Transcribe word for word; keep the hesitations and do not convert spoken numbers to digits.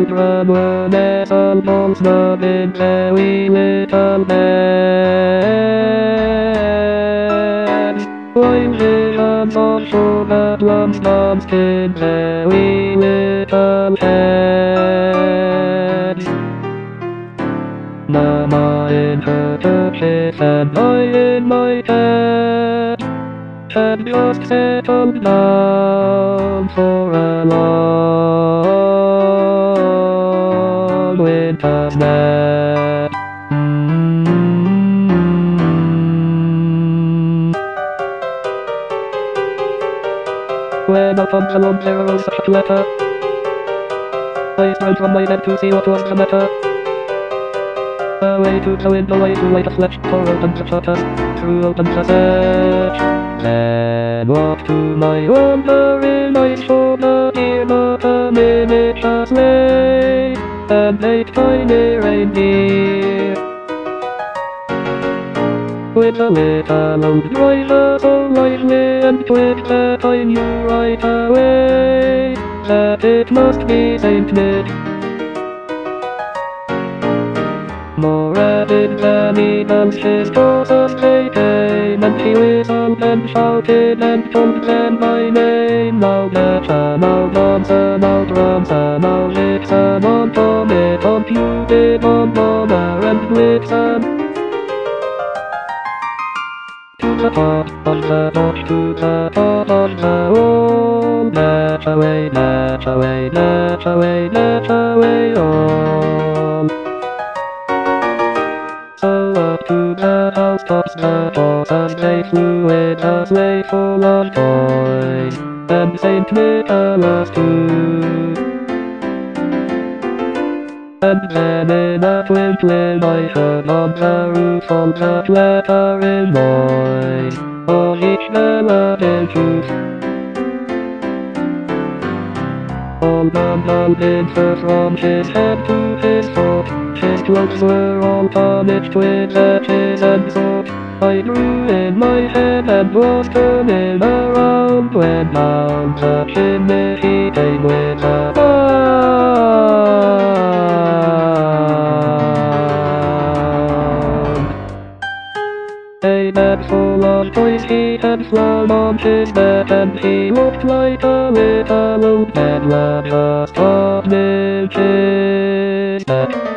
children were nestled on the very little beds. While visions of shore at once danced in very little heads. Mama in her churches and I in my bed had just settled down for a long winter's nap. When upon the lawn there arose such a letter, I sprang from my bed to see what was the matter. Away to the window, away to light a flash, tore open the shutters, threw open the sash. Then walked to my wondering eyes, for the dear not a miniature sleigh, and eight tiny reindeer. With a little old driver so lively and quick that I knew right away that it must be Saint Nick. More rapid than eagles his horses they came, and he whistled and shouted and told them my name. Now Dasher, now Dancer, now Prancer, now Vixen, on Comet, on Cupid, on Donner and Blitzen. To the top of the porch, to the top of the wall, dash away, dash away, dash away, dash away all. So up to the housetops the horses they flew in a sleigh full of toys, and Saint Nicholas too. And then in a twinkling I heard on the roof all the fluttering noise of each melody truth. All bundled in fur from his head to his foot, his clothes were all tarnished with ashes and soot. I drew in my head and was turning around, when down the chimney he came with a bound. A bag full of toys he had flung on his bed, and he looked like a little old peddler just off his neck.